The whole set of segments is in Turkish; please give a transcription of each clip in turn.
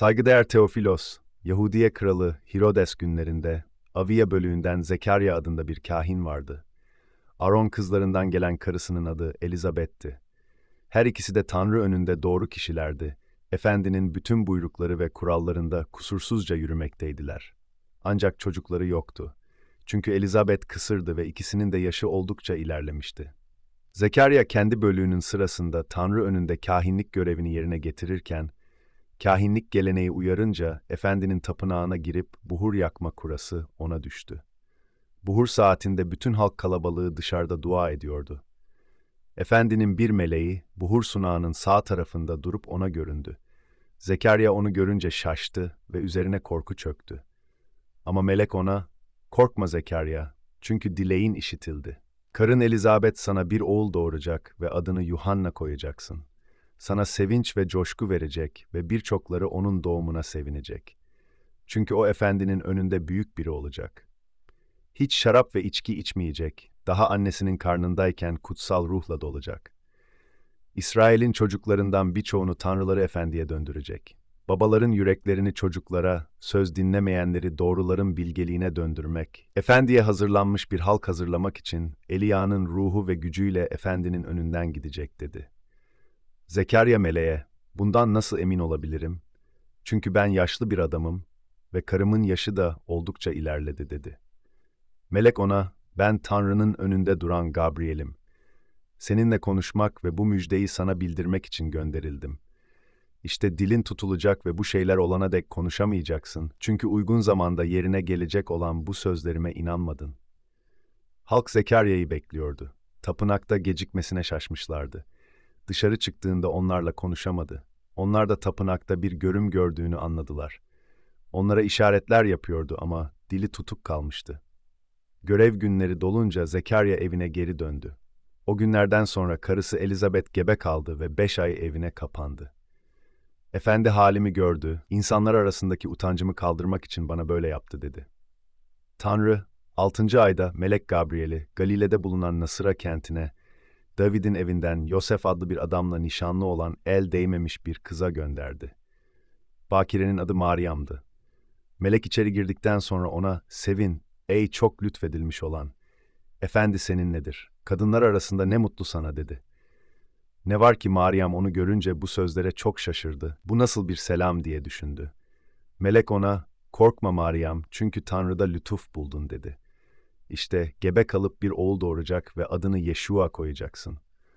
Saygıdeğer Teofilos, Yahudiye kralı Hirodes günlerinde Avia bölüğünden Zekarya adında bir kahin vardı. Aron kızlarından gelen karısının adı Elizabeth'ti. Her ikisi de Tanrı önünde doğru kişilerdi. Efendinin bütün buyrukları ve kurallarında kusursuzca yürümekteydiler. Ancak çocukları yoktu. Çünkü Elizabeth kısırdı ve ikisinin de yaşı oldukça ilerlemişti. Zekarya kendi bölüğünün sırasında Tanrı önünde kahinlik görevini yerine getirirken, kahinlik geleneği uyarınca efendinin tapınağına girip buhur yakma kurası ona düştü. Buhur saatinde bütün halk kalabalığı dışarıda dua ediyordu. Efendinin bir meleği buhur sunağının sağ tarafında durup ona göründü. Zekarya onu görünce şaştı ve üzerine korku çöktü. Ama melek ona, "Korkma Zekarya, çünkü dileğin işitildi. Karın Elizabeth sana bir oğul doğuracak ve adını Yuhanna koyacaksın. Sana sevinç ve coşku verecek ve birçokları onun doğumuna sevinecek. Çünkü o efendinin önünde büyük biri olacak. Hiç şarap ve içki içmeyecek, daha annesinin karnındayken kutsal ruhla dolacak. İsrail'in çocuklarından birçoğunu tanrıları efendiye döndürecek. Babaların yüreklerini çocuklara, söz dinlemeyenleri doğruların bilgeliğine döndürmek, efendiye hazırlanmış bir halk hazırlamak için Eliya'nın ruhu ve gücüyle efendinin önünden gidecek dedi. Zekarya meleğe, bundan nasıl emin olabilirim? Çünkü ben yaşlı bir adamım ve karımın yaşı da oldukça ilerledi dedi. Melek ona, ben Tanrı'nın önünde duran Gabriel'im. Seninle konuşmak ve bu müjdeyi sana bildirmek için gönderildim. İşte dilin tutulacak ve bu şeyler olana dek konuşamayacaksın. Çünkü uygun zamanda yerine gelecek olan bu sözlerime inanmadın. Halk Zekarya'yı bekliyordu. Tapınakta gecikmesine şaşmışlardı. Dışarı çıktığında onlarla konuşamadı. Onlar da tapınakta bir görüm gördüğünü anladılar. Onlara işaretler yapıyordu ama dili tutuk kalmıştı. Görev günleri dolunca Zekarya evine geri döndü. O günlerden sonra karısı Elizabeth gebe kaldı ve 5 ay evine kapandı. Efendi halimi gördü, insanlar arasındaki utancımı kaldırmak için bana böyle yaptı dedi. Tanrı, 6. ayda Melek Gabriel'i Galile'de bulunan Nasıra kentine, David'in evinden Yosef adlı bir adamla nişanlı olan el değmemiş bir kıza gönderdi. Bakire'nin adı Meryem'di. Melek içeri girdikten sonra ona, "Sevin, ey çok lütfedilmiş olan, Efendi seninledir. Kadınlar arasında ne mutlu sana," dedi. Ne var ki Meryem onu görünce bu sözlere çok şaşırdı. Bu nasıl bir selam diye düşündü. Melek ona, "Korkma Meryem, çünkü Tanrı'da lütuf buldun," dedi. "İşte gebe kalıp bir oğul doğuracak ve adını Yeşua koyacaksın.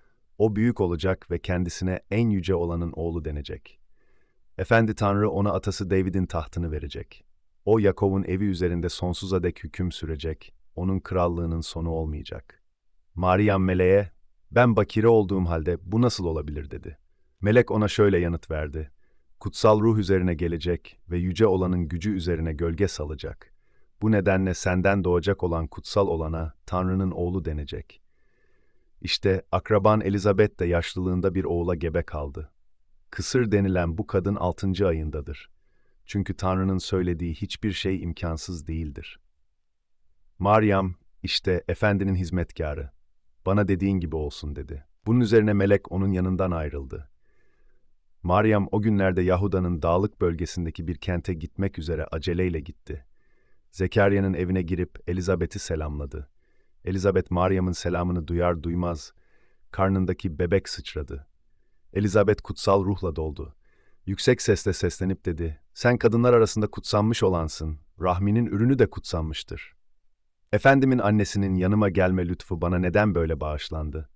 O büyük olacak ve kendisine en yüce olanın oğlu denecek. Efendi Tanrı ona atası David'in tahtını verecek. O Yakov'un evi üzerinde sonsuza dek hüküm sürecek, onun krallığının sonu olmayacak." Meryem meleğe, "Ben bakire olduğum halde bu nasıl olabilir?" dedi. Melek ona şöyle yanıt verdi. "Kutsal ruh üzerine gelecek ve yüce olanın gücü üzerine gölge salacak. Bu nedenle senden doğacak olan kutsal olana Tanrı'nın oğlu denecek. İşte akraban Elizabeth de yaşlılığında bir oğula gebe kaldı. Kısır denilen bu kadın 6. ayındadır. Çünkü Tanrı'nın söylediği hiçbir şey imkansız değildir." Meryem, işte Efendinin hizmetkarı. "Bana dediğin gibi olsun," dedi. Bunun üzerine melek onun yanından ayrıldı. Meryem o günlerde Yahuda'nın dağlık bölgesindeki bir kente gitmek üzere aceleyle gitti. Zekarya'nın evine girip Elizabeth'i selamladı. Elizabeth Meryem'in selamını duyar duymaz karnındaki bebek sıçradı. Elizabeth kutsal ruhla doldu. Yüksek sesle seslenip dedi, "Sen kadınlar arasında kutsanmış olansın, rahminin ürünü de kutsanmıştır. Efendimin annesinin yanıma gelme lütfu bana neden böyle bağışlandı?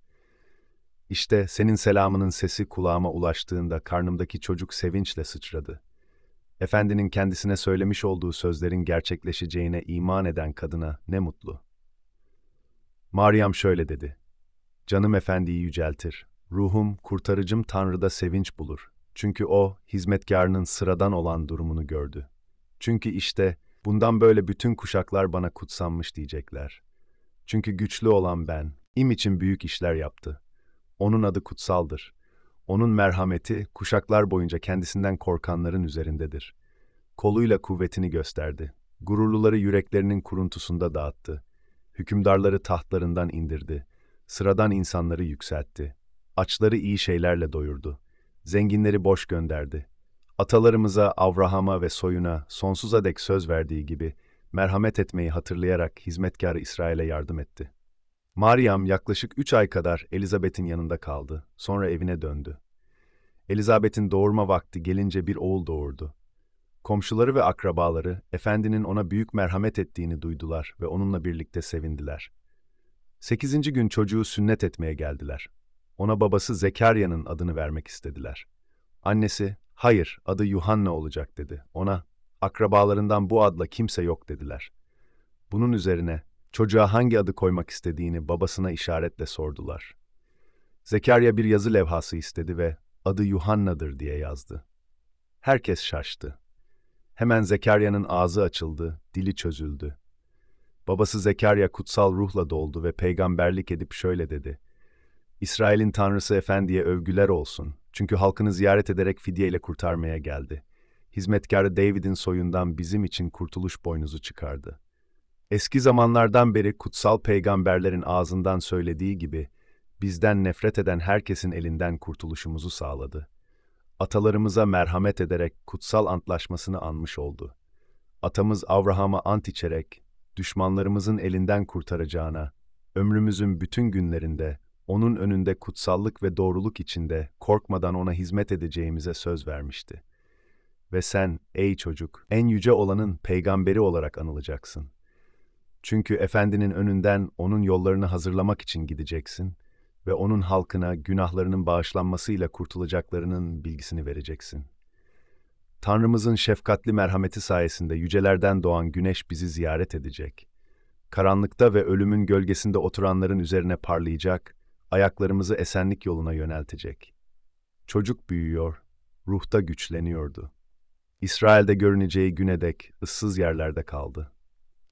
İşte senin selamının sesi kulağıma ulaştığında karnımdaki çocuk sevinçle sıçradı. Efendinin kendisine söylemiş olduğu sözlerin gerçekleşeceğine iman eden kadına ne mutlu." Meryem şöyle dedi, "Canım efendiyi yüceltir. Ruhum, kurtarıcım Tanrı'da sevinç bulur. Çünkü o, hizmetkarının sıradan olan durumunu gördü. Çünkü işte, bundan böyle bütün kuşaklar bana kutsanmış diyecekler. Çünkü güçlü olan ben, için büyük işler yaptı. Onun adı kutsaldır. Onun merhameti, kuşaklar boyunca kendisinden korkanların üzerindedir. Koluyla kuvvetini gösterdi. Gururluları yüreklerinin kuruntusunda dağıttı. Hükümdarları tahtlarından indirdi. Sıradan insanları yükseltti. Açları iyi şeylerle doyurdu. Zenginleri boş gönderdi. Atalarımıza, Avraham'a ve soyuna sonsuza dek söz verdiği gibi merhamet etmeyi hatırlayarak hizmetkarı İsrail'e yardım etti. Meryem yaklaşık 3 ay kadar Elizabeth'in yanında kaldı, sonra evine döndü. Elizabeth'in doğurma vakti gelince bir oğul doğurdu. Komşuları ve akrabaları, efendinin ona büyük merhamet ettiğini duydular ve onunla birlikte sevindiler. 8. gün çocuğu sünnet etmeye geldiler. Ona babası Zekarya'nın adını vermek istediler. Annesi, hayır, adı Yuhanna olacak dedi. Ona, akrabalarından bu adla kimse yok dediler. Bunun üzerine, çocuğa hangi adı koymak istediğini babasına işaretle sordular. Zekarya bir yazı levhası istedi ve adı Yuhanna'dır diye yazdı. Herkes şaştı. Hemen Zekarya'nın ağzı açıldı, dili çözüldü. Babası Zekarya kutsal ruhla doldu ve peygamberlik edip şöyle dedi: İsrail'in Tanrısı Efendi'ye övgüler olsun. Çünkü halkını ziyaret ederek fidyeyle kurtarmaya geldi. Hizmetkarı David'in soyundan bizim için kurtuluş boynuzu çıkardı. Eski zamanlardan beri kutsal peygamberlerin ağzından söylediği gibi, bizden nefret eden herkesin elinden kurtuluşumuzu sağladı. Atalarımıza merhamet ederek kutsal antlaşmasını anmış oldu. Atamız Abraham'a ant içerek, düşmanlarımızın elinden kurtaracağına, ömrümüzün bütün günlerinde, onun önünde kutsallık ve doğruluk içinde, korkmadan ona hizmet edeceğimize söz vermişti. Ve sen, ey çocuk, en yüce olanın peygamberi olarak anılacaksın. Çünkü Efendinin önünden onun yollarını hazırlamak için gideceksin ve onun halkına günahlarının bağışlanmasıyla kurtulacaklarının bilgisini vereceksin. Tanrımızın şefkatli merhameti sayesinde yücelerden doğan güneş bizi ziyaret edecek. Karanlıkta ve ölümün gölgesinde oturanların üzerine parlayacak, ayaklarımızı esenlik yoluna yöneltecek. Çocuk büyüyor, ruhta güçleniyordu. İsrail'de görüneceği güne dek ıssız yerlerde kaldı.